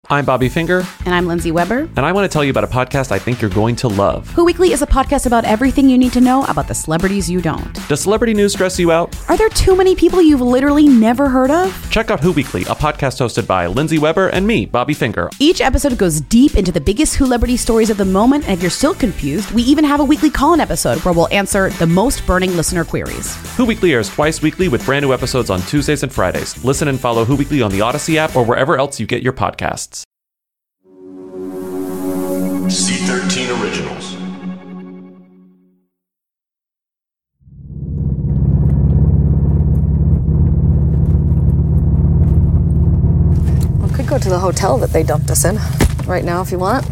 I'm Bobby Finger. And I'm Lindsay Weber. And I want to tell you about a podcast I think you're going to love. Who Weekly is a podcast about everything you need to know about the celebrities you don't. Does celebrity news stress you out? Are there too many people you've literally never heard of? Check out Who Weekly, a podcast hosted by Lindsay Weber and me, Bobby Finger. Each episode goes deep into the biggest celebrity stories of the moment, and if you're still confused, we even have a weekly call-in episode where we'll answer the most burning listener queries. Who Weekly airs twice weekly with brand new episodes on Tuesdays and Fridays. Listen and follow Who Weekly on the Odyssey app or wherever else you get your podcasts. C13 Originals. We could go to the hotel that they dumped us in right now if you want.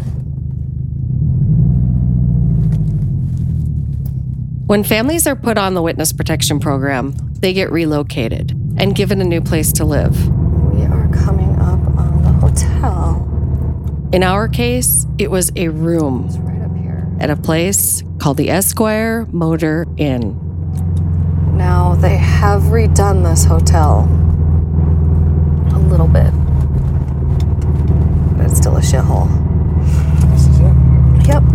When families are put on the witness protection program, they get relocated and given a new place to live. We are coming up on the hotel. In our case, it was a room It's right up here. at a place called the Esquire Motor Inn. Now, they have redone this hotel a little bit, but it's still a shithole. This is it? Yep.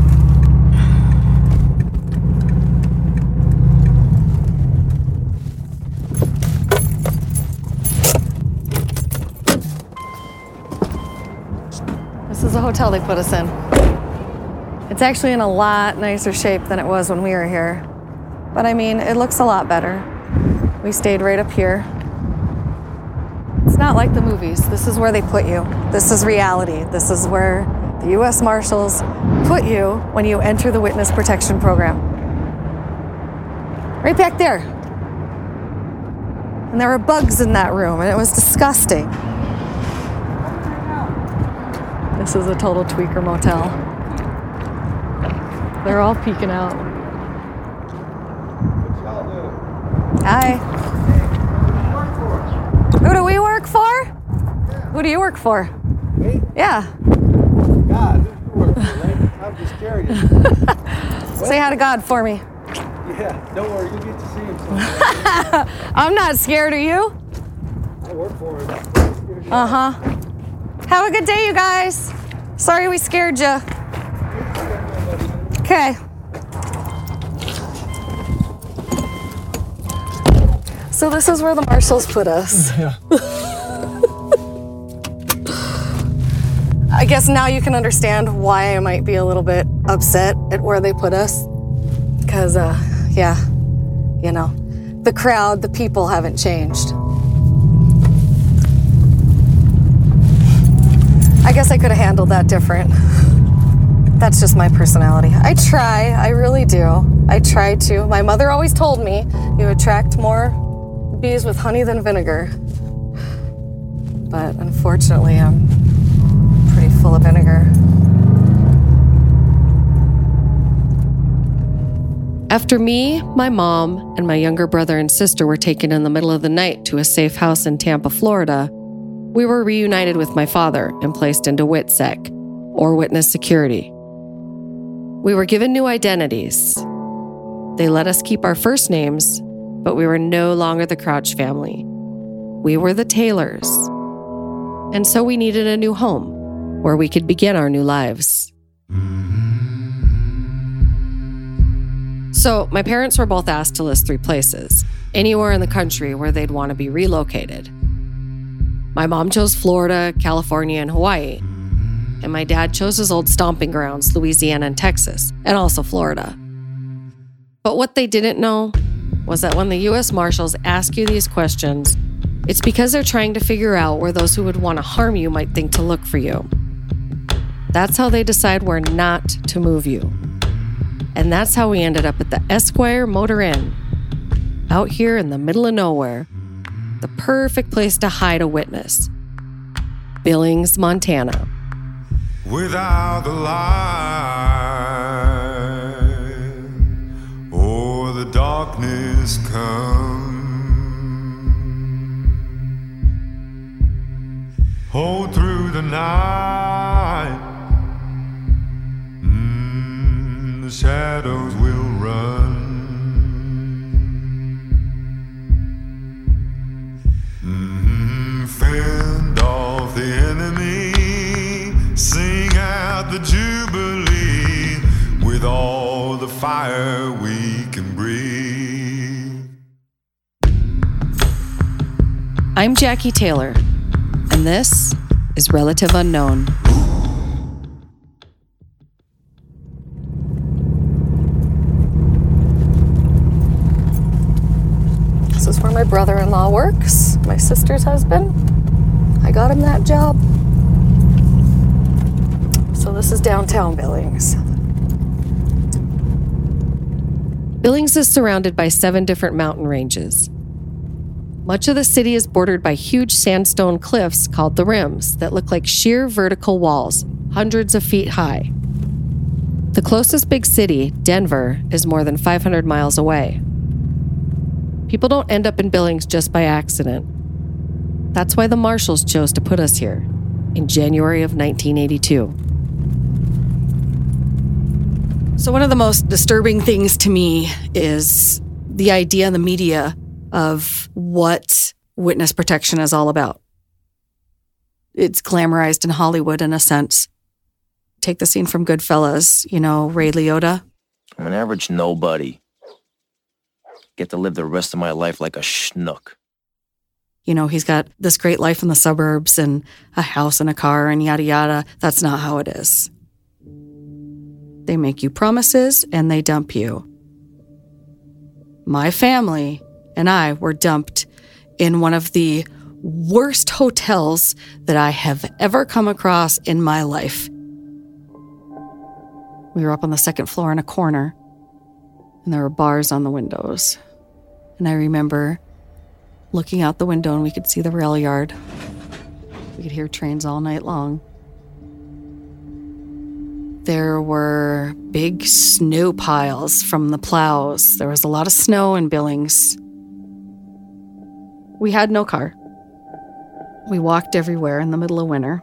This is the hotel they put us in. It's actually in a lot nicer shape than it was when we were here. But I mean, it looks a lot better. We stayed right up here. It's not like the movies. This is where they put you. This is reality. This is where the U.S. Marshals put you when you enter the witness protection program. Right back there. And there were bugs in that room, and it was disgusting. This is a total tweaker motel. They're all peeking out. Hi. Who do we work for? Who do you work for? Me? Yeah. God, who you work for, lady? I'm just scared of you. Say hi to God for me. Yeah, don't worry, you get to see him someday. I'm not scared of you. I work for him. Uh-huh. Have a good day, you guys. Sorry we scared you. Okay. So this is where the marshals put us. Yeah. I guess now you can understand why I might be a little bit upset at where they put us. Because, yeah, you know, the crowd, the people haven't changed. I guess I could have handled that different. That's just my personality. I try, I really do. I try to. My mother always told me you attract more bees with honey than vinegar. But unfortunately, I'm pretty full of vinegar. After me, my mom, and my younger brother and sister were taken in the middle of the night to a safe house in Tampa, Florida, we were reunited with my father and placed into WITSEC, or Witness Security. We were given new identities. They let us keep our first names, but we were no longer the Crouch family. We were the Taylors. And so we needed a new home where we could begin our new lives. So my parents were both asked to list 3 places, anywhere in the country where they'd want to be relocated. My mom chose Florida, California, and Hawaii. And my dad chose his old stomping grounds, Louisiana and Texas, and also Florida. But what they didn't know was that when the U.S. Marshals ask you these questions, it's because they're trying to figure out where those who would want to harm you might think to look for you. That's how they decide where not to move you. And that's how we ended up at the Esquire Motor Inn, out here in the middle of nowhere. The perfect place to hide a witness. Billings, Montana. Without the light or the darkness come, hold through the night, the shadows will run. Fend off the enemy fire we can breathe. I'm Jackie Taylor, and this is Relative Unknown. This is where my brother-in-law works, my sister's husband. I got him that job. So this is downtown Billings. Billings is surrounded by 7 different mountain ranges. Much of the city is bordered by huge sandstone cliffs called the Rims that look like sheer vertical walls, hundreds of feet high. The closest big city, Denver, is more than 500 miles away. People don't end up in Billings just by accident. That's why the Marshals chose to put us here in January of 1982. So one of the most disturbing things to me is the idea in the media of what witness protection is all about. It's glamorized in Hollywood in a sense. Take the scene from Goodfellas, you know, Ray Liotta. I'm an average nobody. Get to live the rest of my life like a schnook. You know, he's got this great life in the suburbs and a house and a car and yada yada. That's not how it is. They make you promises and they dump you. My family and I were dumped in one of the worst hotels that I have ever come across in my life. We were up on the second floor in a corner, and there were bars on the windows. And I remember looking out the window and we could see the rail yard. We could hear trains all night long. There were big snow piles from the plows. There was a lot of snow in Billings. We had no car. We walked everywhere in the middle of winter.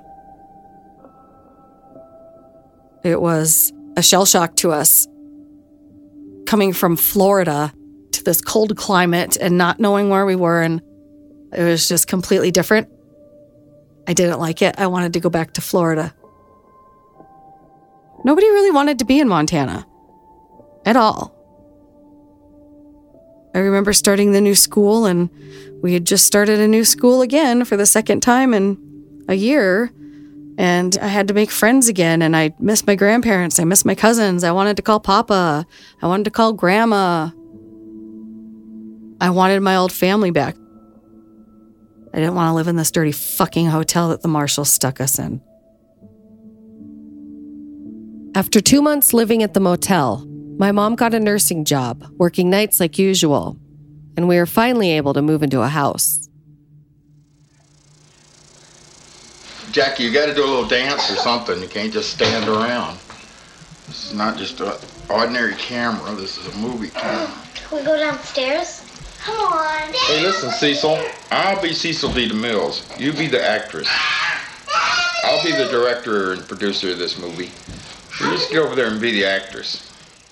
It was a shell shock to us coming from Florida to this cold climate and not knowing where we were, and it was just completely different. I didn't like it. I wanted to go back to Florida. Nobody really wanted to be in Montana at all. I remember starting the new school, and we had just started a new school again for the second time in a year, and I had to make friends again, and I missed my grandparents. I missed my cousins. I wanted to call Papa. I wanted to call Grandma. I wanted my old family back. I didn't want to live in this dirty fucking hotel that the Marshals stuck us in. After 2 months living at the motel, my mom got a nursing job, working nights like usual, and we were finally able to move into a house. Jackie, you got to do a little dance or something. You can't just stand around. This is not just an ordinary camera. This is a movie camera. Can we go downstairs? Come on. Hey, listen, Cecil. I'll be Cecil B. DeMills. You be the actress. I'll be the director and producer of this movie. You just get over there and be the actress.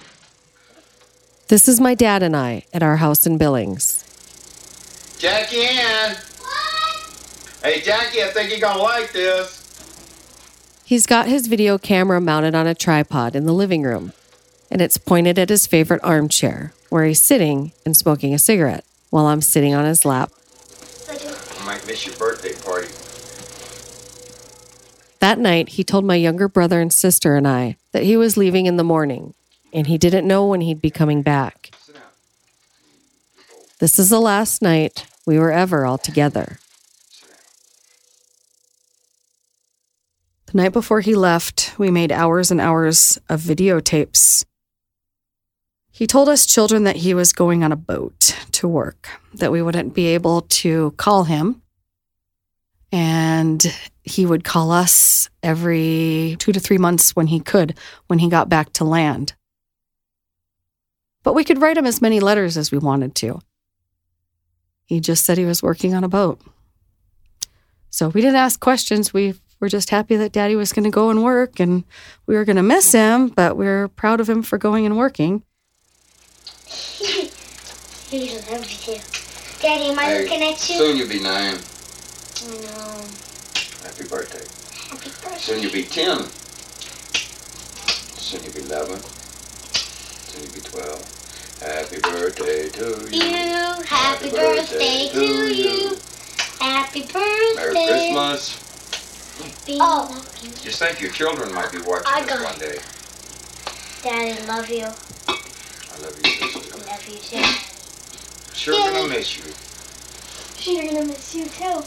This is my dad and I at our house in Billings. Jackie Ann! What? Hey, Jackie, I think you're gonna like this. He's got his video camera mounted on a tripod in the living room, and it's pointed at his favorite armchair, where he's sitting and smoking a cigarette while I'm sitting on his lap. I might miss your birthday party. That night, he told my younger brother and sister and I that he was leaving in the morning, and he didn't know when he'd be coming back. This is the last night we were ever all together. The night before he left, we made hours and hours of videotapes. He told us children that he was going on a boat to work, that we wouldn't be able to call him, and he would call us every 2 to 3 months when he could, when he got back to land. But we could write him as many letters as we wanted to. He just said he was working on a boat. So we didn't ask questions. We were just happy that Daddy was going to go and work, and we were going to miss him, but we were proud of him for going and working. He loves you. Daddy, am I looking at you? Soon you'll be 9. I know. Happy birthday. Happy birthday. Soon you'll be 10. Soon you'll be 11. Maybe 12. Happy birthday to you. Happy birthday to you. Happy birthday. Merry Christmas. Oh. Just think your children might be watching this one day. Daddy, love you. I love you, sister. I love you too. Sure gonna miss you. Sure gonna miss you too.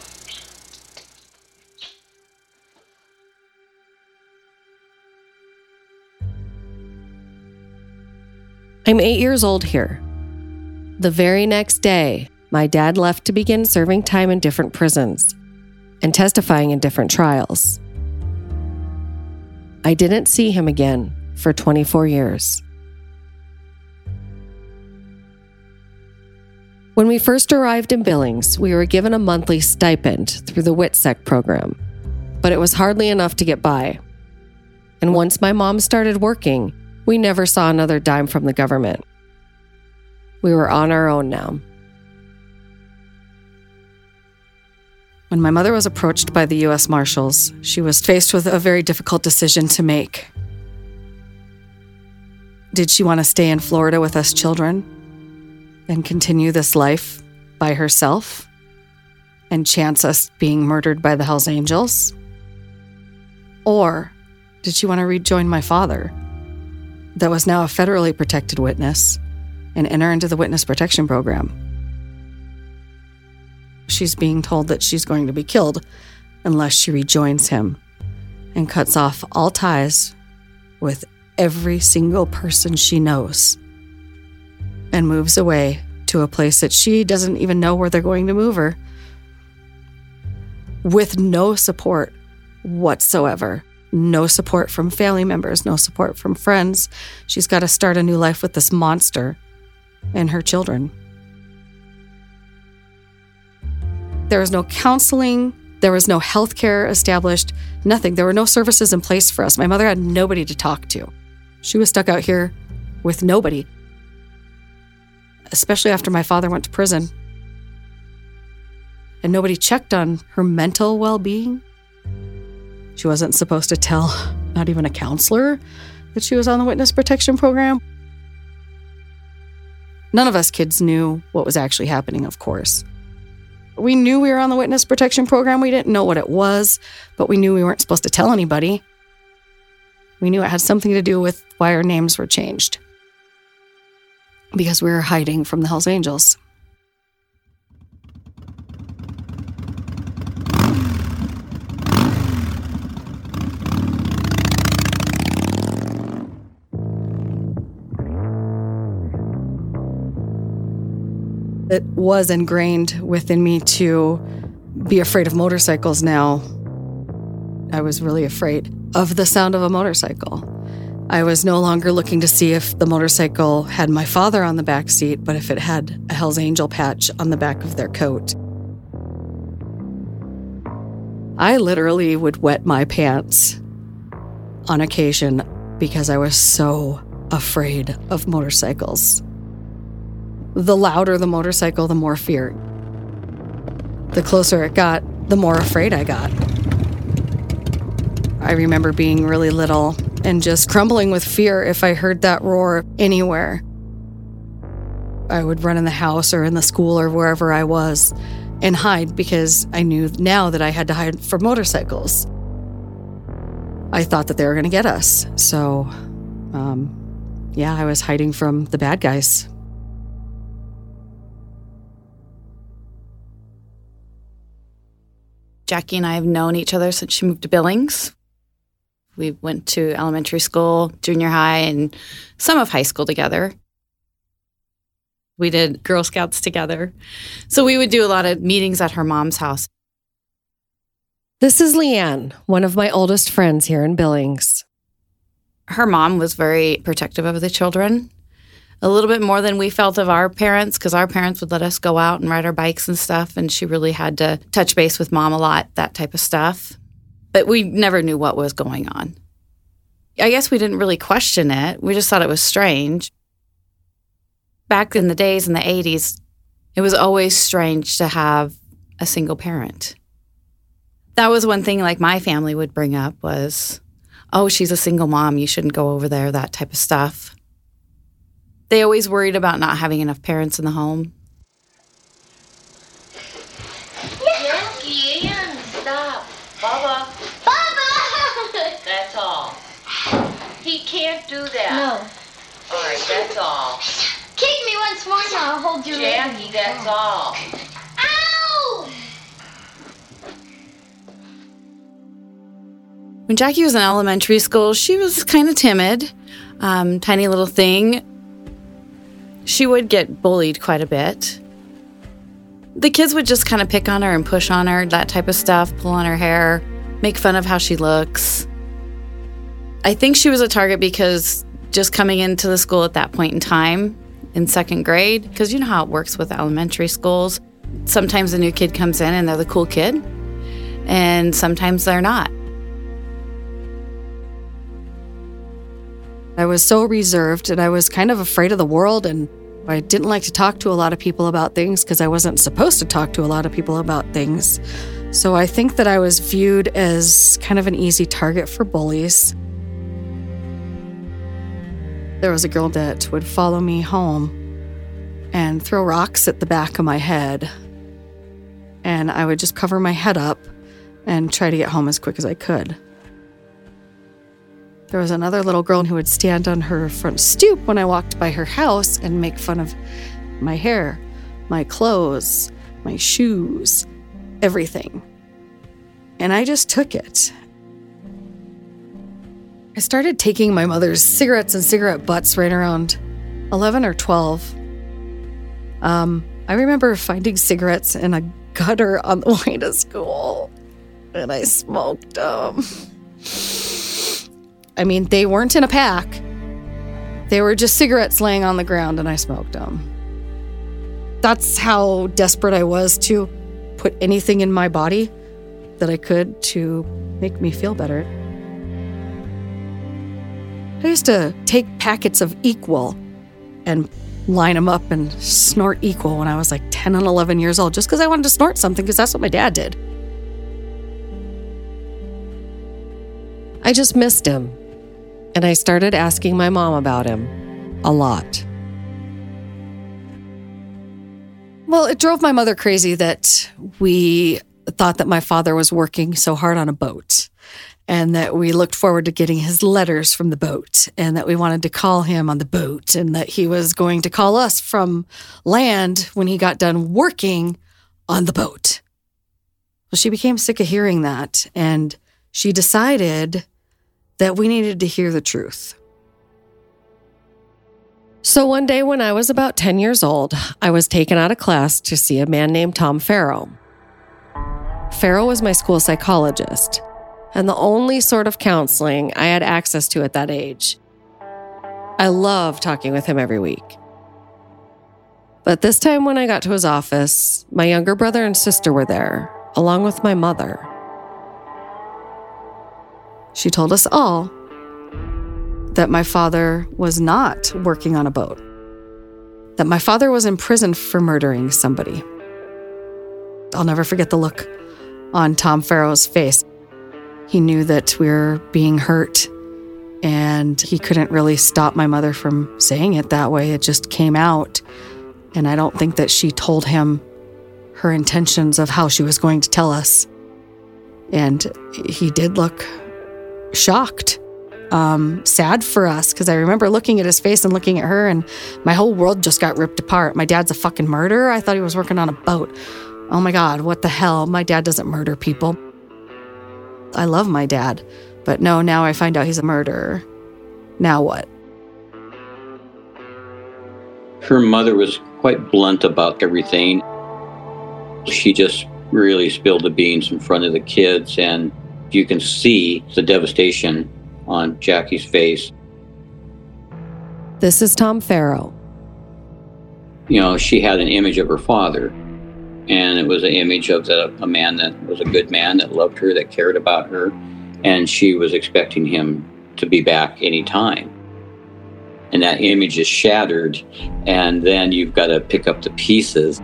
I'm 8 years old here. The very next day, my dad left to begin serving time in different prisons and testifying in different trials. I didn't see him again for 24 years. When we first arrived in Billings, we were given a monthly stipend through the WITSEC program, but it was hardly enough to get by. And once my mom started working, we never saw another dime from the government. We were on our own now. When my mother was approached by the U.S. Marshals, she was faced with a very difficult decision to make. Did she want to stay in Florida with us children and continue this life by herself and chance us being murdered by the Hells Angels? Or did she want to rejoin my father, that was now a federally protected witness, and enter into the witness protection program? She's being told that she's going to be killed unless she rejoins him and cuts off all ties with every single person she knows and moves away to a place that she doesn't even know where they're going to move her, with no support whatsoever. No support from family members, no support from friends. She's got to start a new life with this monster and her children. There was no counseling. There was no health care established. Nothing. There were no services in place for us. My mother had nobody to talk to. She was stuck out here with nobody, especially after my father went to prison. And nobody checked on her mental well-being. She wasn't supposed to tell, not even a counselor, that she was on the witness protection program. None of us kids knew what was actually happening, of course. We knew we were on the witness protection program. We didn't know what it was, but we knew we weren't supposed to tell anybody. We knew it had something to do with why our names were changed, because we were hiding from the Hells Angels. It was ingrained within me to be afraid of motorcycles now. I was really afraid of the sound of a motorcycle. I was no longer looking to see if the motorcycle had my father on the back seat, but if it had a Hells Angel patch on the back of their coat. I literally would wet my pants on occasion because I was so afraid of motorcycles. The louder the motorcycle, the more fear. The closer it got, the more afraid I got. I remember being really little and just crumbling with fear if I heard that roar anywhere. I would run in the house or in the school or wherever I was and hide because I knew now that I had to hide from motorcycles. I thought that they were going to get us. So, I was hiding from the bad guys. Jackie and I have known each other since she moved to Billings. We went to elementary school, junior high, and some of high school together. We did Girl Scouts together. So we would do a lot of meetings at her mom's house. This is Leanne, one of my oldest friends here in Billings. Her mom was very protective of the children, a little bit more than we felt of our parents, because our parents would let us go out and ride our bikes and stuff, and she really had to touch base with mom a lot, that type of stuff. But we never knew what was going on. I guess we didn't really question it. We just thought it was strange. Back in the days in the 80s, it was always strange to have a single parent. That was one thing like my family would bring up was, oh, she's a single mom, you shouldn't go over there, that type of stuff. They always worried about not having enough parents in the home. Jackie, Ian, stop. Bubba. Bubba! That's all. He can't do that. No. All right, that's all. Kick me once more and I'll hold your leg. Jackie, that's all. Ow! When Jackie was in elementary school, she was kind of timid, tiny little thing. She would get bullied quite a bit. The kids would just kind of pick on her and push on her, that type of stuff, pull on her hair, make fun of how she looks. I think she was a target because just coming into the school at that point in time, in second grade, because you know how it works with elementary schools. Sometimes a new kid comes in and they're the cool kid, and sometimes they're not. I was so reserved and I was kind of afraid of the world, and I didn't like to talk to a lot of people about things because I wasn't supposed to talk to a lot of people about things. So I think that I was viewed as kind of an easy target for bullies. There was a girl that would follow me home and throw rocks at the back of my head. And I would just cover my head up and try to get home as quick as I could. There was another little girl who would stand on her front stoop when I walked by her house and make fun of my hair, my clothes, my shoes, everything. And I just took it. I started taking my mother's cigarettes and cigarette butts right around 11 or 12. I remember finding cigarettes in a gutter on the way to school, and I smoked them. I mean, they weren't in a pack. They were just cigarettes laying on the ground, and I smoked them. That's how desperate I was to put anything in my body that I could to make me feel better. I used to take packets of Equal and line them up and snort Equal when I was like 10 and 11 years old, just because I wanted to snort something, because that's what my dad did. I just missed him, and I started asking my mom about him a lot. Well, it drove my mother crazy that we thought that my father was working so hard on a boat, and that we looked forward to getting his letters from the boat, and that we wanted to call him on the boat, and that he was going to call us from land when he got done working on the boat. Well, she became sick of hearing that, and she decided that we needed to hear the truth. So one day when I was about 10 years old, I was taken out of class to see a man named Tom Farrow. Farrow was my school psychologist, and the only sort of counseling I had access to at that age. I loved talking with him every week. But this time when I got to his office, my younger brother and sister were there, along with my mother. She told us all that my father was not working on a boat, that my father was in prison for murdering somebody. I'll never forget the look on Tom Farrow's face. He knew that we were being hurt, and he couldn't really stop my mother from saying it that way. It just came out, and I don't think that she told him her intentions of how she was going to tell us. And he did look shocked, sad for us, because I remember looking at his face and looking at her, and my whole world just got ripped apart. My dad's a fucking murderer? I thought he was working on a boat. Oh my God, what the hell? My dad doesn't murder people. I love my dad, but no, now I find out he's a murderer. Now what? Her mother was quite blunt about everything. She just really spilled the beans in front of the kids, and you can see the devastation on Jackie's face. This is Tom Farrow. You know, she had an image of her father, and it was an image of a man that was a good man, that loved her, that cared about her, and she was expecting him to be back any time. And that image is shattered, and then you've got to pick up the pieces.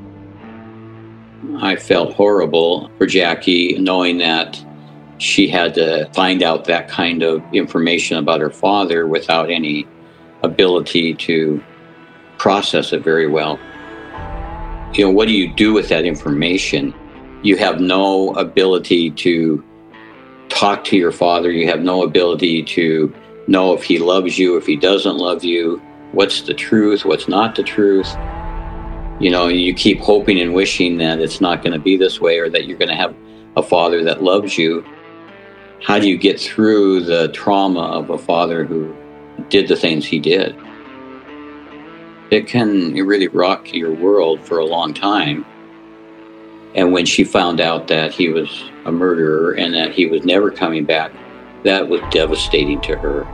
I felt horrible for Jackie, knowing that she had to find out that kind of information about her father without any ability to process it very well. You know, what do you do with that information? You have no ability to talk to your father. You have no ability to know if he loves you, if he doesn't love you, what's the truth, what's not the truth. You know, you keep hoping and wishing that it's not going to be this way, or that you're going to have a father that loves you. How do you get through the trauma of a father who did the things he did? It can really rock your world for a long time. And when she found out that he was a murderer and that he was never coming back, that was devastating to her.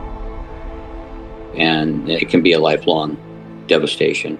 And it can be a lifelong devastation.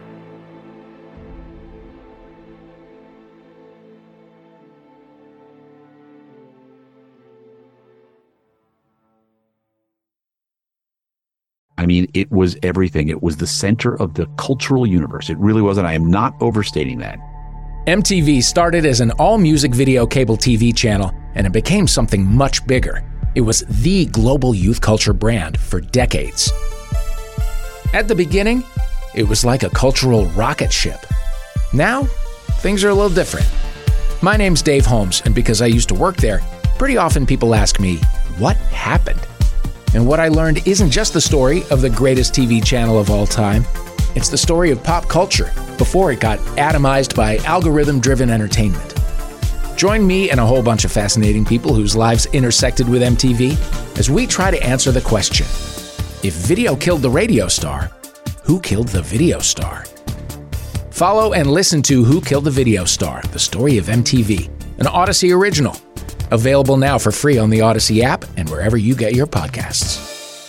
I mean, it was everything. It was the center of the cultural universe. It really was, and I am not overstating that. MTV started as an all-music video cable TV channel, and it became something much bigger. It was the global youth culture brand for decades. At the beginning, it was like a cultural rocket ship. Now, things are a little different. My name's Dave Holmes, and because I used to work there, pretty often people ask me, what happened? And what I learned isn't just the story of the greatest TV channel of all time. It's the story of pop culture before it got atomized by algorithm-driven entertainment. Join me and a whole bunch of fascinating people whose lives intersected with MTV as we try to answer the question, if video killed the radio star, who killed the video star? Follow and listen to Who Killed the Video Star? The Story of MTV, an Odyssey original. Available now for free on the Odyssey app and wherever you get your podcasts.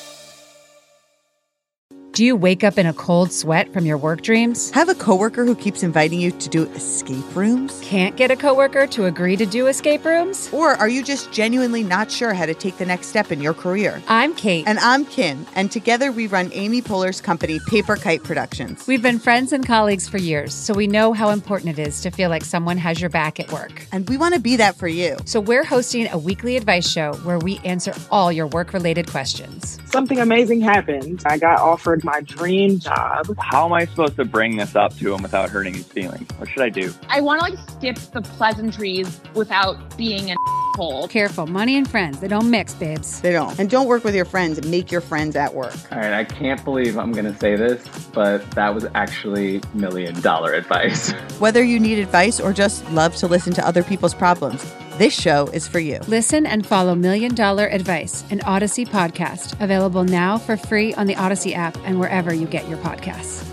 Do you wake up in a cold sweat from your work dreams? Have a coworker who keeps inviting you to do escape rooms? Can't get a coworker to agree to do escape rooms? Or are you just genuinely not sure how to take the next step in your career? I'm Kate. And I'm Kim. And together we run Amy Poehler's company, Paper Kite Productions. We've been friends and colleagues for years, so we know how important it is to feel like someone has your back at work. And we want to be that for you. So we're hosting a weekly advice show where we answer all your work-related questions. Something amazing happened. I got offered my dream job. How am I supposed to bring this up to him without hurting his feelings? What should I do? I want to skip the pleasantries without being an asshole. Careful, money and friends, they don't mix, babes. They don't. And don't work with your friends and make your friends at work. All right, I can't believe I'm going to say this, but that was actually $1 million advice. Whether you need advice or just love to listen to other people's problems, this show is for you. Listen and follow $1 Million Advice, an Odyssey podcast, available now for free on the Odyssey app and wherever you get your podcasts.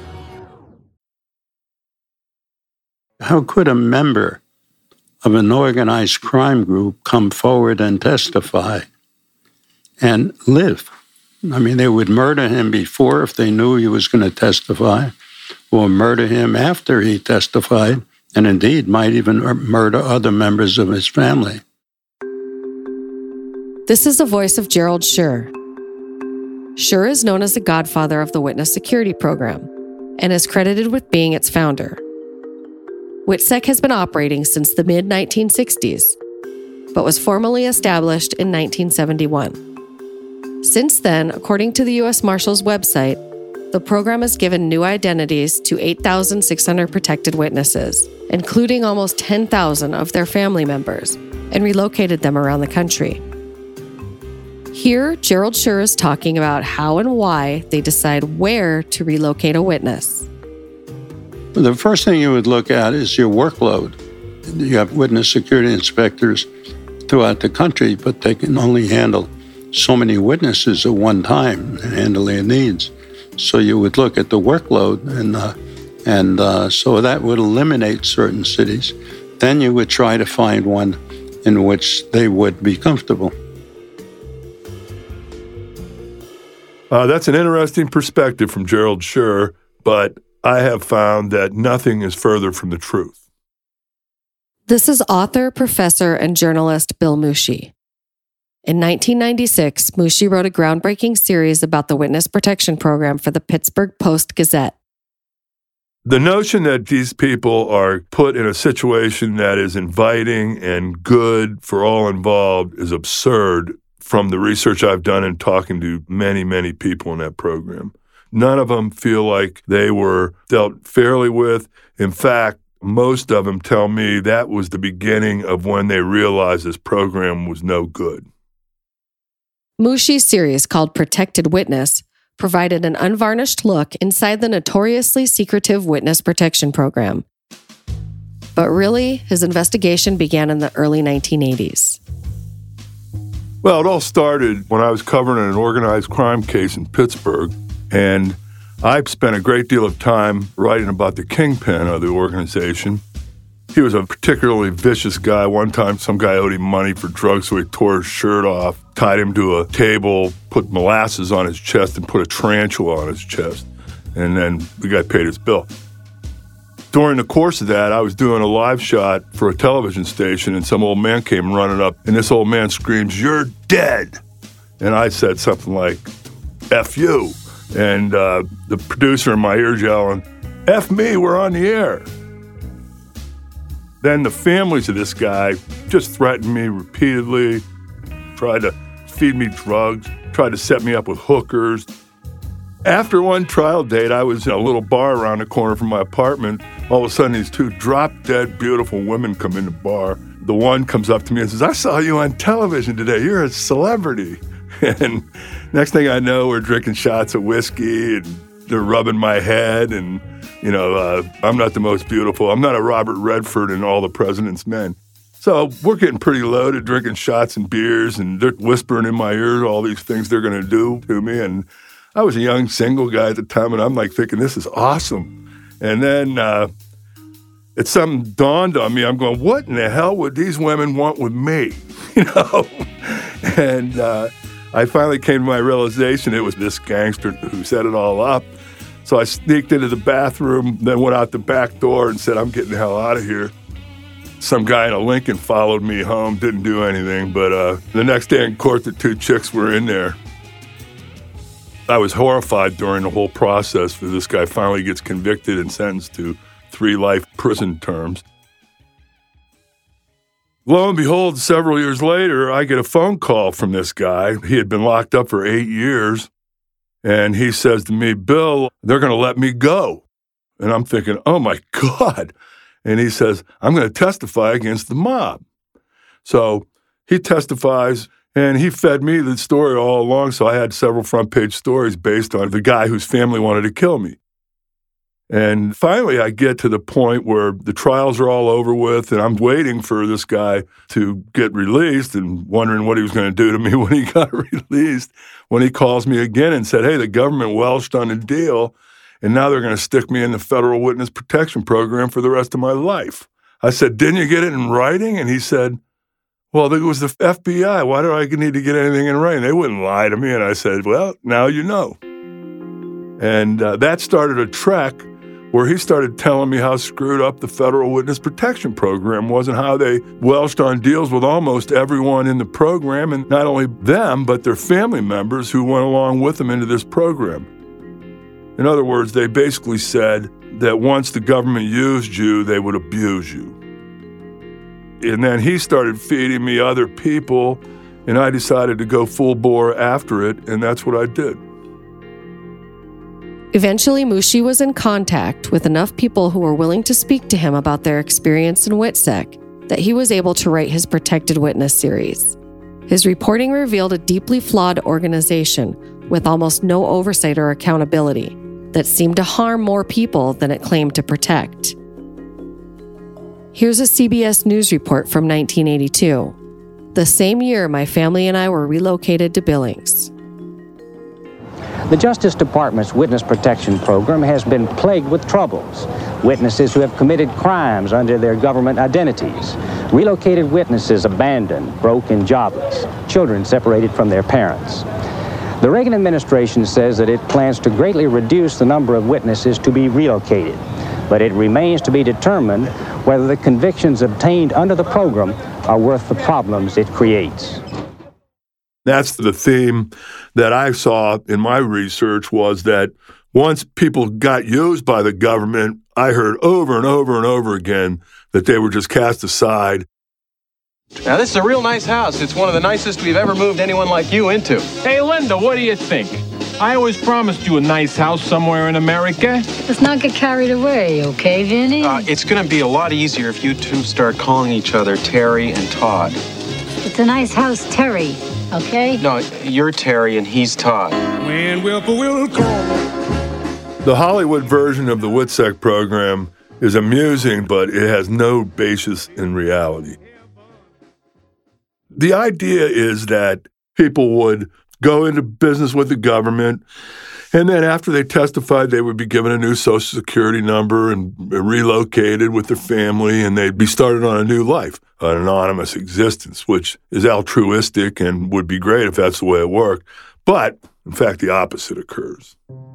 How could a member of an organized crime group come forward and testify and live? I mean, they would murder him before if they knew he was going to testify, or murder him after he testified, and indeed might even murder other members of his family. This is the voice of Gerald Schur. Schur is known as the godfather of the Witness Security Program and is credited with being its founder. WITSEC has been operating since the mid-1960s, but was formally established in 1971. Since then, according to the U.S. Marshals website, the program has given new identities to 8,600 protected witnesses, including almost 10,000 of their family members, and relocated them around the country. Here, Gerald Schur is talking about how and why they decide where to relocate a witness. The first thing you would look at is your workload. You have witness security inspectors throughout the country, but they can only handle so many witnesses at one time and handle their needs. So you would look at the workload, and so that would eliminate certain cities. Then you would try to find one in which they would be comfortable. That's an interesting perspective from Gerald Schur, but I have found that nothing is further from the truth. This is author, professor, and journalist Bill Mushi. In 1996, Mushi wrote a groundbreaking series about the Witness Protection Program for the Pittsburgh Post-Gazette. The notion that these people are put in a situation that is inviting and good for all involved is absurd from the research I've done and talking to many, many people in that program. None of them feel like they were dealt fairly with. In fact, most of them tell me that was the beginning of when they realized this program was no good. Mushi's series, called Protected Witness, provided an unvarnished look inside the notoriously secretive witness protection program. But really, his investigation began in the early 1980s. Well, it all started when I was covering an organized crime case in Pittsburgh, and I spent a great deal of time writing about the kingpin of the organization. He was a particularly vicious guy. One time, some guy owed him money for drugs, so he tore his shirt off, tied him to a table, put molasses on his chest, and put a tarantula on his chest. And then the guy paid his bill. During the course of that, I was doing a live shot for a television station, and some old man came running up, and this old man screams, "You're dead!" And I said something like, "F you." And the producer in my ear's yelling, "F me, we're on the air." Then the families of this guy just threatened me repeatedly, tried to feed me drugs, tried to set me up with hookers. After one trial date, I was in a little bar around the corner from my apartment. All of a sudden, these two drop-dead beautiful women come in the bar. The one comes up to me and says, "I saw you on television today. You're a celebrity." And next thing I know, we're drinking shots of whiskey, and they're rubbing my head, and I'm not the most beautiful. I'm not a Robert Redford in All the President's Men. So we're getting pretty loaded, drinking shots and beers, and they're whispering in my ear all these things they're going to do to me. And I was a young single guy at the time, and I'm like thinking, this is awesome. And then something dawned on me. I'm going, what in the hell would these women want with me? And I finally came to my realization it was this gangster who set it all up. So I sneaked into the bathroom, then went out the back door and said, I'm getting the hell out of here. Some guy in a Lincoln followed me home, didn't do anything, but the next day in court, the two chicks were in there. I was horrified during the whole process that this guy finally gets convicted and sentenced to 3 life prison terms. Lo and behold, several years later, I get a phone call from this guy. He had been locked up for 8 years. And he says to me, "Bill, they're going to let me go." And I'm thinking, oh my God. And he says, "I'm going to testify against the mob." So he testifies, and he fed me the story all along. So I had several front page stories based on the guy whose family wanted to kill me. And finally, I get to the point where the trials are all over with, and I'm waiting for this guy to get released and wondering what he was going to do to me when he got released, when he calls me again and said, "Hey, the government welched on a deal, and now they're going to stick me in the Federal Witness Protection Program for the rest of my life." I said, "Didn't you get it in writing?" And he said, "Well, it was the FBI. Why do I need to get anything in writing? They wouldn't lie to me." And I said, "Well, now you know." And that started a trek where he started telling me how screwed up the Federal Witness Protection Program was and how they welched on deals with almost everyone in the program, and not only them, but their family members who went along with them into this program. In other words, they basically said that once the government used you, they would abuse you. And then he started feeding me other people, and I decided to go full bore after it, and that's what I did. Eventually, Mushi was in contact with enough people who were willing to speak to him about their experience in WITSEC that he was able to write his Protected Witness series. His reporting revealed a deeply flawed organization with almost no oversight or accountability that seemed to harm more people than it claimed to protect. Here's a CBS News report from 1982. The same year, my family and I were relocated to Billings. The Justice Department's Witness Protection Program has been plagued with troubles. Witnesses who have committed crimes under their government identities, relocated witnesses abandoned, broke, and jobless, children separated from their parents. The Reagan administration says that it plans to greatly reduce the number of witnesses to be relocated, but it remains to be determined whether the convictions obtained under the program are worth the problems it creates. That's the theme that I saw in my research, was that once people got used by the government, I heard over and over and over again that they were just cast aside. Now, this is a real nice house. It's one of the nicest we've ever moved anyone like you into. Hey, Linda, what do you think? I always promised you a nice house somewhere in America. Let's not get carried away, okay, Vinny? It's going to be a lot easier if you two start calling each other Terry and Todd. It's a nice house, Terry, okay? No, you're Terry and he's Todd. When will call. The Hollywood version of the WITSEC program is amusing, but it has no basis in reality. The idea is that people would go into business with the government, and then after they testified, they would be given a new Social Security number and relocated with their family, and they'd be started on a new life, an anonymous existence, which is altruistic and would be great if that's the way it worked. But, in fact, the opposite occurs.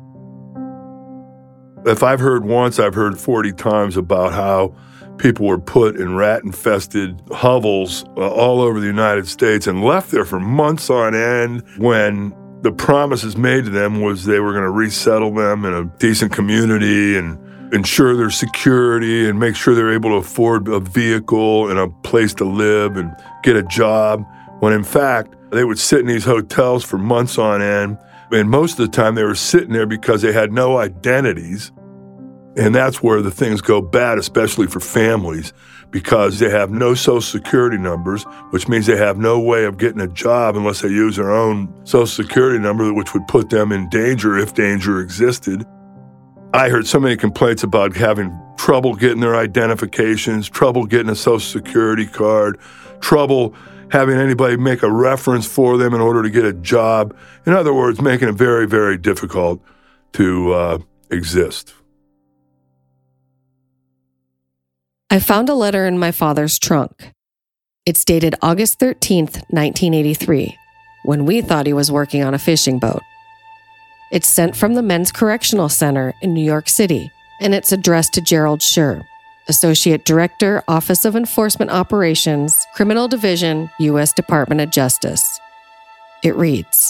If I've heard once, I've heard 40 times about how people were put in rat-infested hovels all over the United States and left there for months on end when the promises made to them was they were going to resettle them in a decent community and ensure their security and make sure they're able to afford a vehicle and a place to live and get a job, when in fact, they would sit in these hotels for months on end, and most of the time they were sitting there because they had no identities. And that's where the things go bad, especially for families, because they have no Social Security numbers, which means they have no way of getting a job unless they use their own Social Security number, which would put them in danger if danger existed. I heard so many complaints about having trouble getting their identifications, trouble getting a Social Security card, trouble having anybody make a reference for them in order to get a job. In other words, making it very, very difficult to exist. I found a letter in my father's trunk. It's dated August 13th, 1983, when we thought he was working on a fishing boat. It's sent from the Men's Correctional Center in New York City, and it's addressed to Gerald Scher, Associate Director, Office of Enforcement Operations, Criminal Division, U.S. Department of Justice. It reads,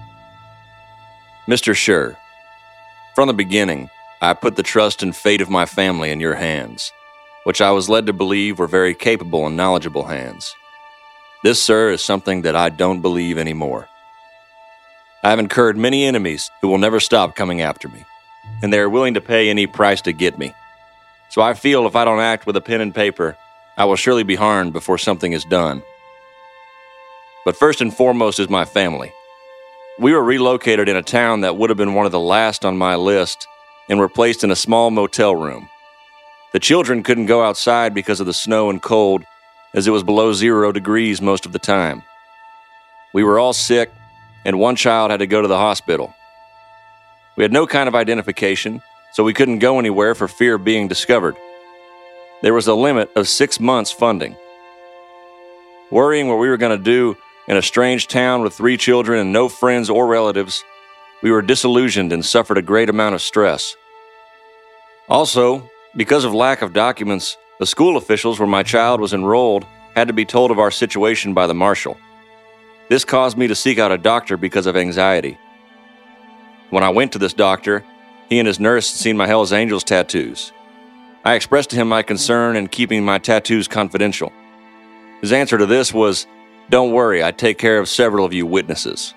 Mr. Scher, from the beginning, I put the trust and fate of my family in your hands, which I was led to believe were very capable and knowledgeable hands. This, sir, is something that I don't believe anymore. I have incurred many enemies who will never stop coming after me, and they are willing to pay any price to get me. So I feel if I don't act with a pen and paper, I will surely be harmed before something is done. But first and foremost is my family. We were relocated in a town that would have been one of the last on my list and were placed in a small motel room. The children couldn't go outside because of the snow and cold, as it was below 0 degrees most of the time. We were all sick, and one child had to go to the hospital. We had no kind of identification, so we couldn't go anywhere for fear of being discovered. There was a limit of 6 months funding. Worrying what we were going to do in a strange town with 3 children and no friends or relatives, we were disillusioned and suffered a great amount of stress. Also, because of lack of documents, the school officials where my child was enrolled had to be told of our situation by the marshal. This caused me to seek out a doctor because of anxiety. When I went to this doctor, he and his nurse had seen my Hell's Angels tattoos. I expressed to him my concern in keeping my tattoos confidential. His answer to this was, "Don't worry, I take care of several of you witnesses."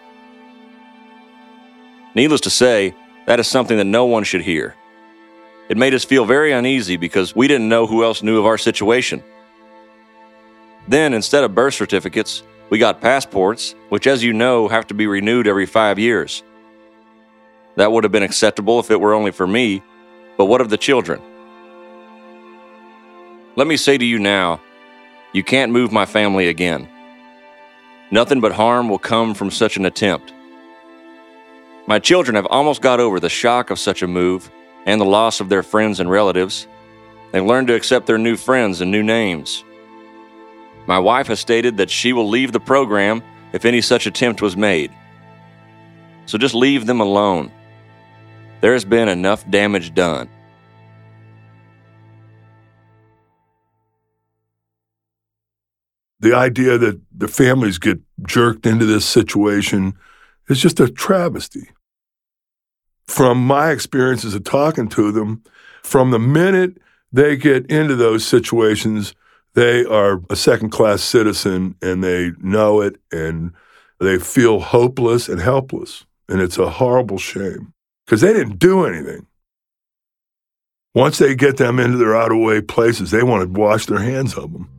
Needless to say, that is something that no one should hear. It made us feel very uneasy because we didn't know who else knew of our situation. Then, instead of birth certificates, we got passports, which, as you know, have to be renewed every 5 years. That would have been acceptable if it were only for me, but what of the children? Let me say to you now, you can't move my family again. Nothing but harm will come from such an attempt. My children have almost got over the shock of such a move and the loss of their friends and relatives. They've learned to accept their new friends and new names. My wife has stated that she will leave the program if any such attempt was made. So just leave them alone. There has been enough damage done. The idea that the families get jerked into this situation is just a travesty. From my experiences of talking to them, from the minute they get into those situations, they are a second-class citizen and they know it and they feel hopeless and helpless. And it's a horrible shame because they didn't do anything. Once they get them into their out-of-way places, they want to wash their hands of them.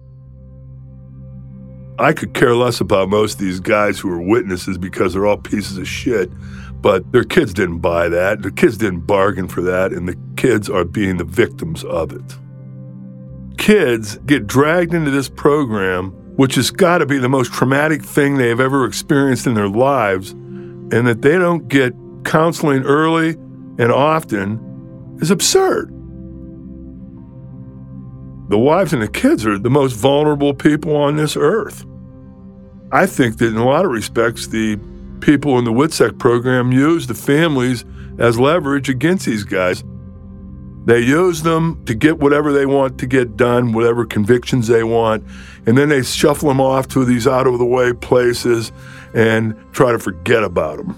I could care less about most of these guys who are witnesses because they're all pieces of shit, but their kids didn't buy that. The kids didn't bargain for that, and the kids are being the victims of it. Kids get dragged into this program, which has got to be the most traumatic thing they've ever experienced in their lives, and that they don't get counseling early and often is absurd. The wives and the kids are the most vulnerable people on this earth. I think that in a lot of respects, the people in the WITSEC program use the families as leverage against these guys. They use them to get whatever they want to get done, whatever convictions they want, and then they shuffle them off to these out-of-the-way places and try to forget about them.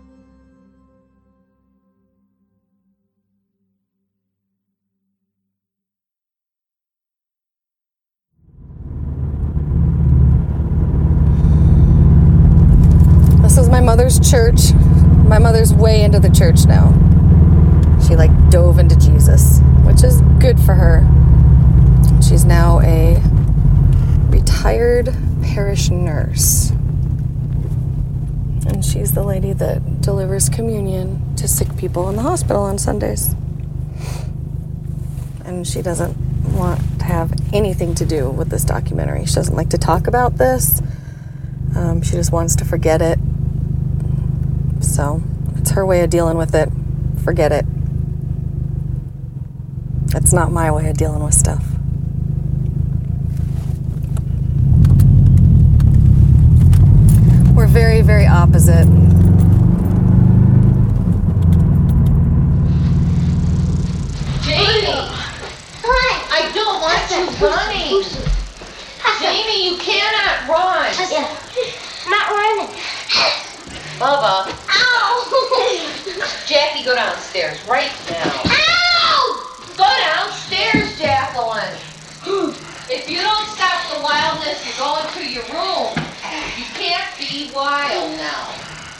This is my mother's church. My mother's way into the church now. She dove into Jesus, which is good for her. She's now a retired parish nurse. And she's the lady that delivers communion to sick people in the hospital on Sundays. And she doesn't want to have anything to do with this documentary. She doesn't like to talk about this. She just wants to forget it. So it's her way of dealing with it. Forget it. That's not my way of dealing with stuff. We're very, very opposite. Jamie! I don't want you running! Jamie, you cannot run! I'm not running. Bubba. Ow! Jackie, go downstairs right now. Ow! Go downstairs, Jacqueline. If you don't stop the wildness, you're going to your room. You can't be wild now.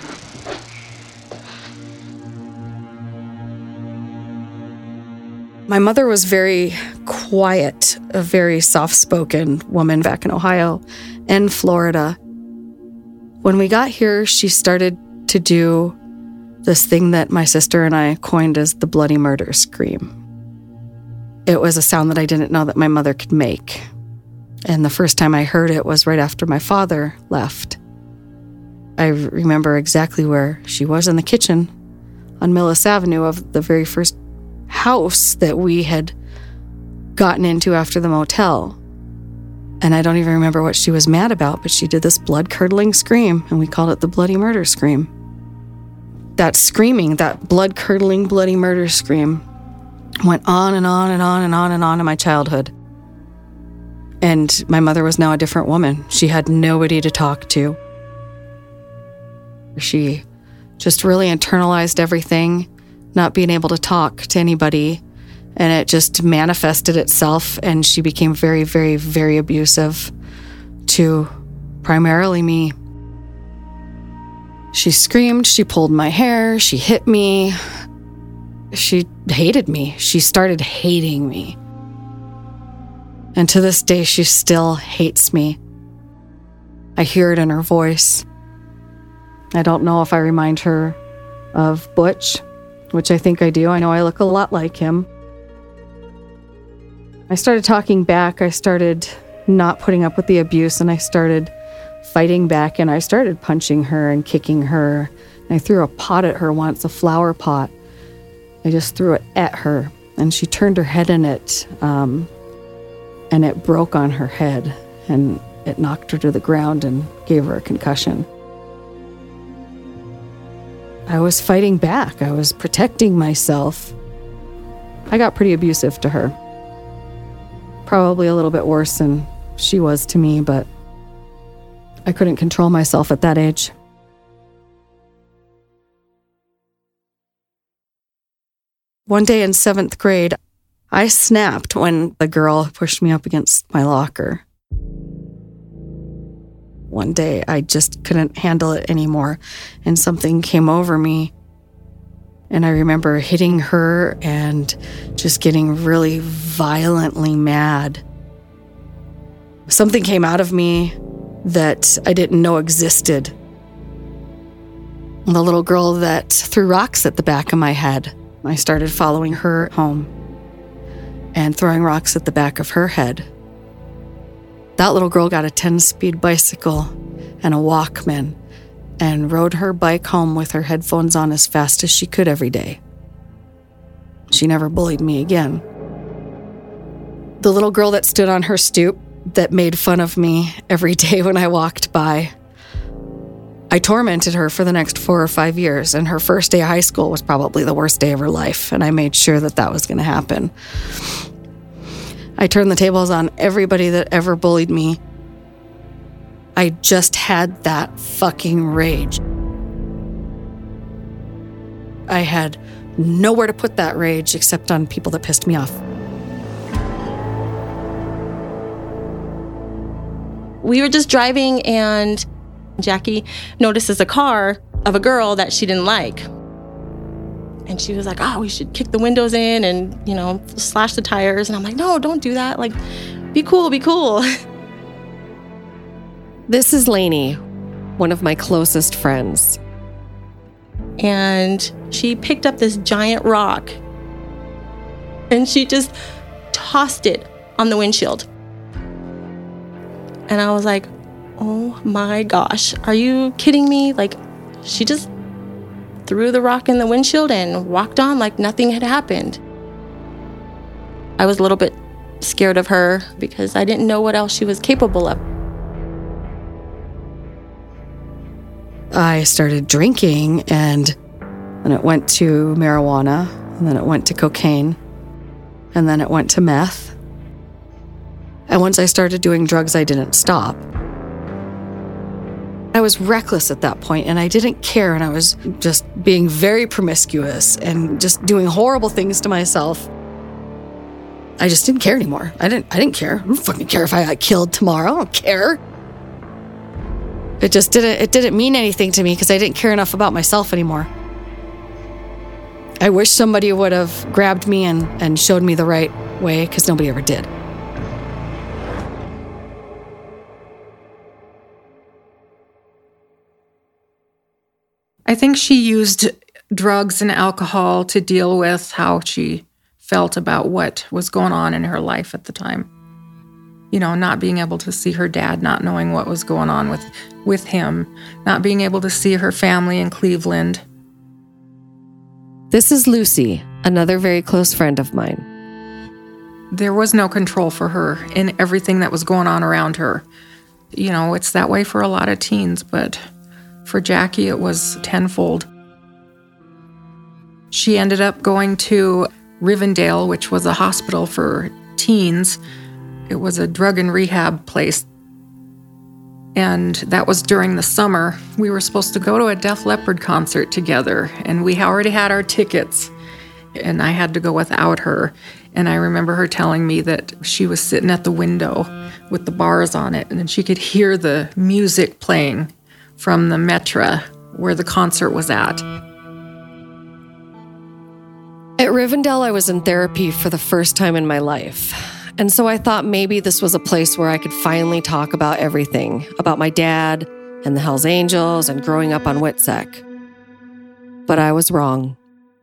My mother was very quiet, a very soft-spoken woman back in Ohio and Florida. When we got here, she started to do this thing that my sister and I coined as the bloody murder scream. It was a sound that I didn't know that my mother could make. And the first time I heard it was right after my father left. I remember exactly where she was, in the kitchen on Millis Avenue of the very first house that we had gotten into after the motel. And I don't even remember what she was mad about, but she did this blood-curdling scream, and we called it the bloody murder scream. That screaming, that blood-curdling, bloody murder scream went on and on and on and on and on in my childhood. And my mother was now a different woman. She had nobody to talk to. She just really internalized everything, not being able to talk to anybody, and it just manifested itself, and she became very, very, very abusive to primarily me. She screamed, she pulled my hair, she hit me. She hated me. She started hating me. And to this day, she still hates me. I hear it in her voice. I don't know if I remind her of Butch, which I think I do. I know I look a lot like him. I started talking back. I started not putting up with the abuse, and I started fighting back, and I started punching her and kicking her. And I threw a pot at her once, a flower pot. I just threw it at her, and she turned her head in it, and it broke on her head, and it knocked her to the ground and gave her a concussion. I was fighting back. I was protecting myself. I got pretty abusive to her. Probably a little bit worse than she was to me, but I couldn't control myself at that age. One day in 7th grade, I snapped when the girl pushed me up against my locker. One day, I just couldn't handle it anymore, and something came over me. And I remember hitting her and just getting really violently mad. Something came out of me that I didn't know existed. The little girl that threw rocks at the back of my head. I started following her home and throwing rocks at the back of her head. That little girl got a 10-speed bicycle and a Walkman and rode her bike home with her headphones on as fast as she could every day. She never bullied me again. The little girl that stood on her stoop that made fun of me every day when I walked by, I tormented her for the next 4 or 5 years, and her first day of high school was probably the worst day of her life, and I made sure that that was going to happen. I turned the tables on everybody that ever bullied me. I just had that fucking rage. I had nowhere to put that rage except on people that pissed me off. We were just driving and Jackie notices a car of a girl that she didn't like. And she was like, oh, we should kick the windows in and, slash the tires. And I'm like, no, don't do that. Like, be cool, be cool. This is Lainey, one of my closest friends. And she picked up this giant rock and she just tossed it on the windshield. And I was like, oh my gosh, are you kidding me? Like, she just threw the rock in the windshield and walked on like nothing had happened. I was a little bit scared of her because I didn't know what else she was capable of. I started drinking, and then it went to marijuana, and then it went to cocaine, and then it went to meth. And once I started doing drugs, I didn't stop. I was reckless at that point, and I didn't care, and I was just being very promiscuous and just doing horrible things to myself. I just didn't care anymore. I didn't care. I don't fucking care if I got killed tomorrow. I don't care. It didn't mean anything to me because I didn't care enough about myself anymore. I wish somebody would have grabbed me and showed me the right way, because nobody ever did. I think she used drugs and alcohol to deal with how she felt about what was going on in her life at the time. Not being able to see her dad, not knowing what was going on with him, not being able to see her family in Cleveland. This is Lucy, another very close friend of mine. There was no control for her in everything that was going on around her. It's that way for a lot of teens, but for Jackie, it was tenfold. She ended up going to Rivendell, which was a hospital for teens. It was a drug and rehab place. And that was during the summer. We were supposed to go to a Def Leppard concert together, and we already had our tickets. And I had to go without her. And I remember her telling me that she was sitting at the window with the bars on it, and she could hear the music playing from the Metra where the concert was at. At Rivendell, I was in therapy for the first time in my life. And so I thought maybe this was a place where I could finally talk about everything, about my dad and the Hells Angels and growing up on Witsec. But I was wrong.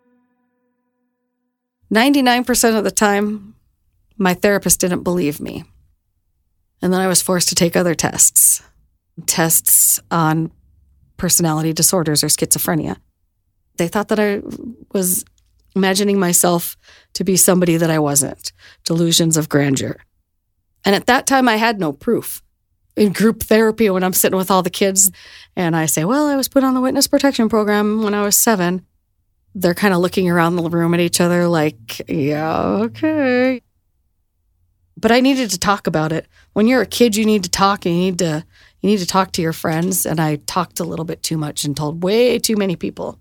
99% of the time, my therapist didn't believe me. And then I was forced to take other tests on personality disorders or schizophrenia. They thought that I was imagining myself to be somebody that I wasn't, delusions of grandeur. And at that time, I had no proof. In group therapy, when I'm sitting with all the kids and I say, well, I was put on the witness protection program when I was 7, they're kind of looking around the room at each other like, yeah, okay. But I needed to talk about it. When you're a kid, you need to talk, and you need to talk to your friends. And I talked a little bit too much and told way too many people.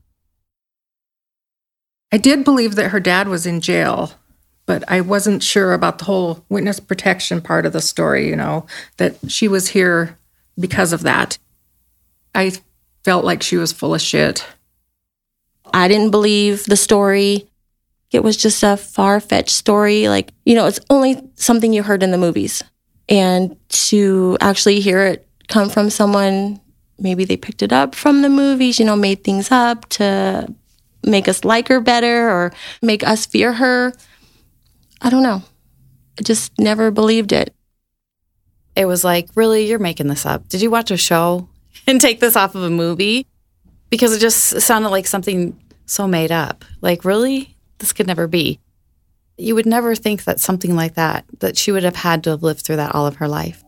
I did believe that her dad was in jail, but I wasn't sure about the whole witness protection part of the story, that she was here because of that. I felt like she was full of shit. I didn't believe the story. It was just a far-fetched story. Like, it's only something you heard in the movies. And to actually hear it come from someone, maybe they picked it up from the movies, made things up to make us like her better or make us fear her. I don't know. I just never believed it. It was like, really, you're making this up. Did you watch a show and take this off of a movie? Because it just sounded like something so made up. Like, really? This could never be. You would never think that something like that she would have had to have lived through that all of her life.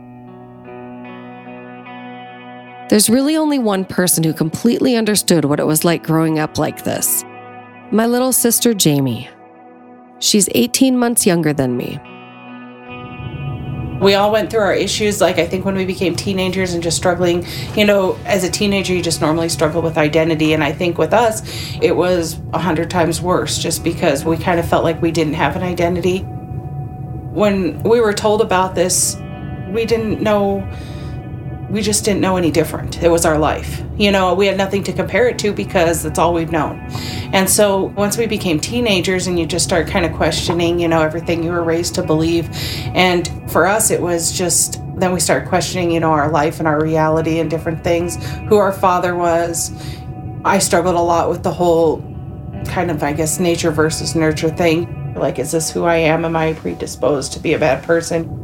There's really only one person who completely understood what it was like growing up like this. My little sister, Jamie. She's 18 months younger than me. We all went through our issues, I think when we became teenagers and just struggling, as a teenager, you just normally struggle with identity. And I think with us, it was 100 times worse just because we kind of felt like we didn't have an identity. When we were told about this, we just didn't know any different. It was our life. We had nothing to compare it to because that's all we've known. And so once we became teenagers and you just start kind of questioning, everything you were raised to believe. And for us, it was just, then we start questioning, our life and our reality and different things, who our father was. I struggled a lot with the whole kind of, nature versus nurture thing. Like, is this who I am? Am I predisposed to be a bad person?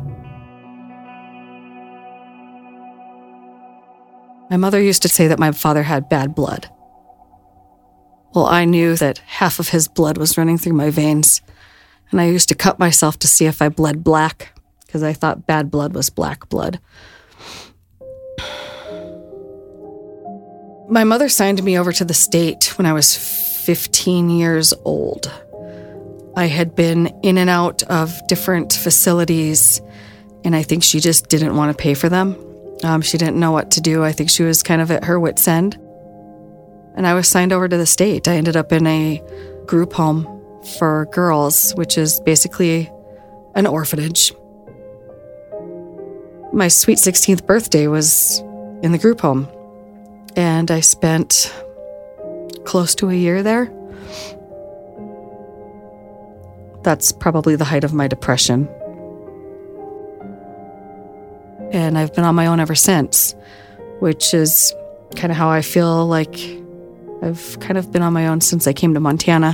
My mother used to say that my father had bad blood. Well, I knew that half of his blood was running through my veins, and I used to cut myself to see if I bled black, because I thought bad blood was black blood. My mother signed me over to the state when I was 15 years old. I had been in and out of different facilities, and I think she just didn't want to pay for them. She didn't know what to do. I think she was kind of at her wit's end. And I was signed over to the state. I ended up in a group home for girls, which is basically an orphanage. My sweet 16th birthday was in the group home. And I spent close to a year there. That's probably the height of my depression. And I've been on my own ever since, which is kind of how I feel like I've kind of been on my own since I came to Montana.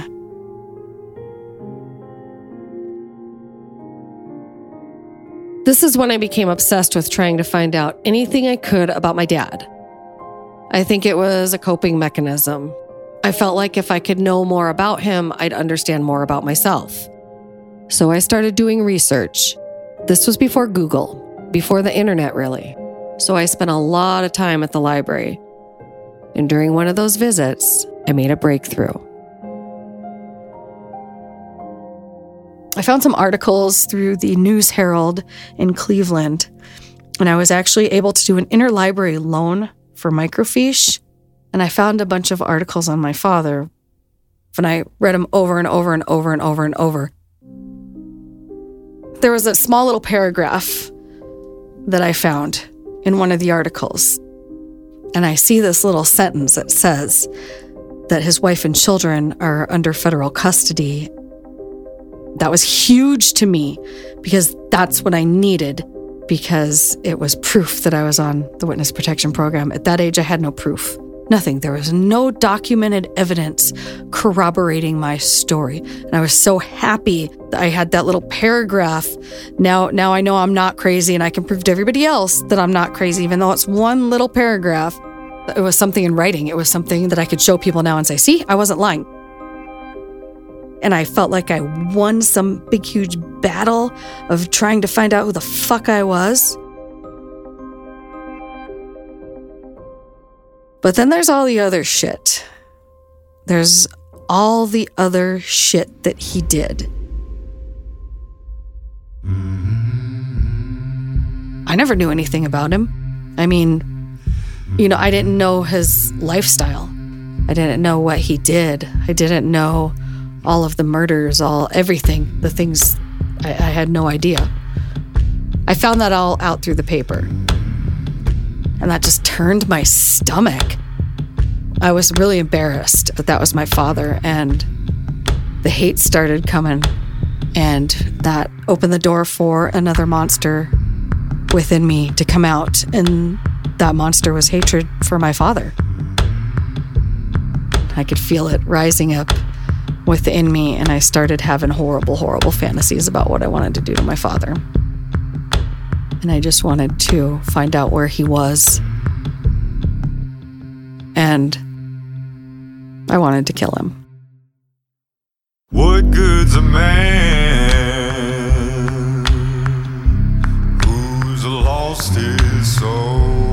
This is when I became obsessed with trying to find out anything I could about my dad. I think it was a coping mechanism. I felt like if I could know more about him, I'd understand more about myself. So I started doing research. This was before Google. Before the internet, really. So I spent a lot of time at the library. And during one of those visits, I made a breakthrough. I found some articles through the News Herald in Cleveland, and I was actually able to do an interlibrary loan for microfiche, and I found a bunch of articles on my father, and I read them over and over and over and over and over. There was a small little paragraph that I found in one of the articles. And I see this little sentence that says that his wife and children are under federal custody. That was huge to me because that's what I needed, because it was proof that I was on the witness protection program. At that age, I had no proof. Nothing. There was no documented evidence corroborating my story. And I was so happy that I had that little paragraph. Now I know I'm not crazy, and I can prove to everybody else that I'm not crazy, even though it's one little paragraph. It was something in writing. It was something that I could show people now and say, see, I wasn't lying. And I felt like I won some big, huge battle of trying to find out who the fuck I was. But then there's all the other shit. There's all the other shit that he did. I never knew anything about him. I mean, I didn't know his lifestyle. I didn't know what he did. I didn't know all of the murders, everything, the things. I had no idea. I found that all out through the paper. And that just turned my stomach. I was really embarrassed that was my father, and the hate started coming, and that opened the door for another monster within me to come out, and that monster was hatred for my father. I could feel it rising up within me, and I started having horrible, horrible fantasies about what I wanted to do to my father. And I just wanted to find out where he was. And I wanted to kill him. What good's a man who's lost his soul?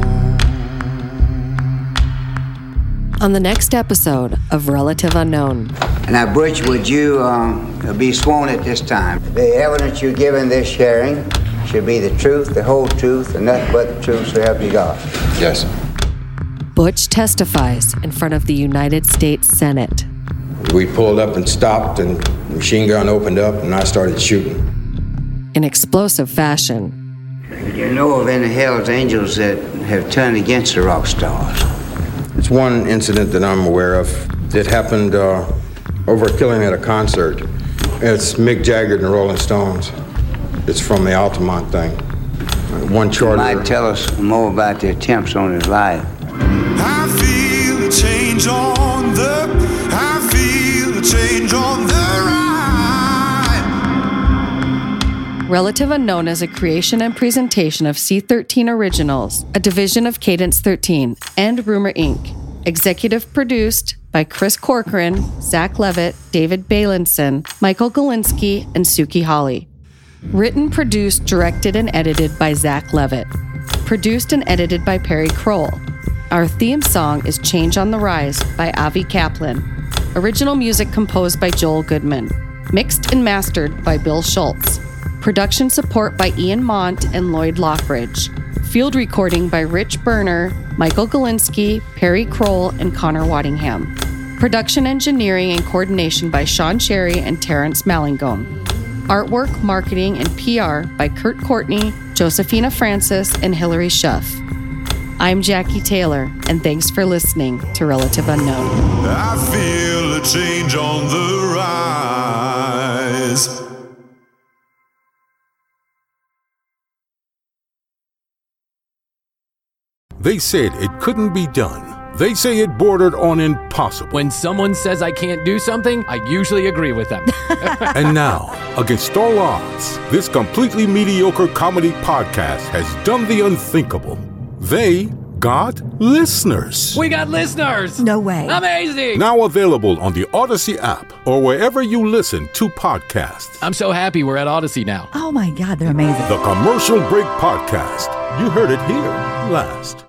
On the next episode of Relative Unknown. Now, Butch, would you be sworn at this time? The evidence you give in this hearing should be the truth, the whole truth, and nothing but the truth, so help you God. Yes, sir. Butch testifies in front of the United States Senate. We pulled up and stopped, and the machine gun opened up, and I started shooting. In explosive fashion. Do you know of any Hell's Angels that have turned against the rock stars? It's one incident that I'm aware of. It happened over a killing at a concert. It's Mick Jagger and the Rolling Stones. It's from the Altamont thing. One charter. You might tell us more about the attempts on his life. I feel a change on the ride. Relative Unknown is a creation and presentation of C13 Originals, a division of Cadence 13, and Rumor Inc. Executive produced by Chris Corcoran, Zach Levitt, David Bailenson, Michael Galinsky, and Suki Hawley. Written, produced, directed, and edited by Zach Levitt. Produced and edited by Perry Kroll. Our theme song is Change on the Rise by Avi Kaplan. Original music composed by Joel Goodman. Mixed and mastered by Bill Schultz. Production support by Ian Mont and Lloyd Lockridge. Field recording by Rich Berner, Michael Galinsky, Perry Kroll, and Connor Waddingham. Production engineering and coordination by Sean Sherry and Terrence Malingone. Artwork, marketing, and PR by Kurt Courtney, Josephina Francis, and Hillary Schuff. I'm Jackie Taylor, and thanks for listening to Relative Unknown. I feel a change on the rise. They said it couldn't be done. They say it bordered on impossible. When someone says I can't do something, I usually agree with them. And now, against all odds, this completely mediocre comedy podcast has done the unthinkable. They got listeners. We got listeners! No way. Amazing! Now available on the Odyssey app or wherever you listen to podcasts. I'm so happy we're at Odyssey now. Oh my God, they're amazing. The Commercial Break Podcast. You heard it here last.